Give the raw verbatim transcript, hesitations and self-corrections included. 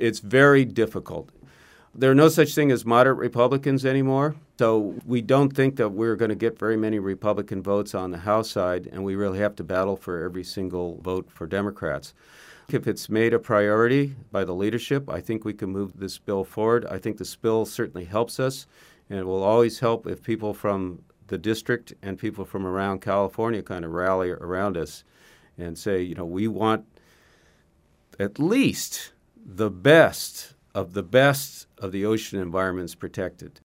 It's very difficult. There are no such thing as moderate Republicans anymore, so we don't think that we're going to get very many Republican votes on the House side, and we really have to battle for every single vote for Democrats. If it's made a priority by the leadership, I think we can move this bill forward. I think this bill certainly helps us, and it will always help if people from the district and people from around California kind of rally around us and say, you know, we want at least the best of the best of the ocean environments protected.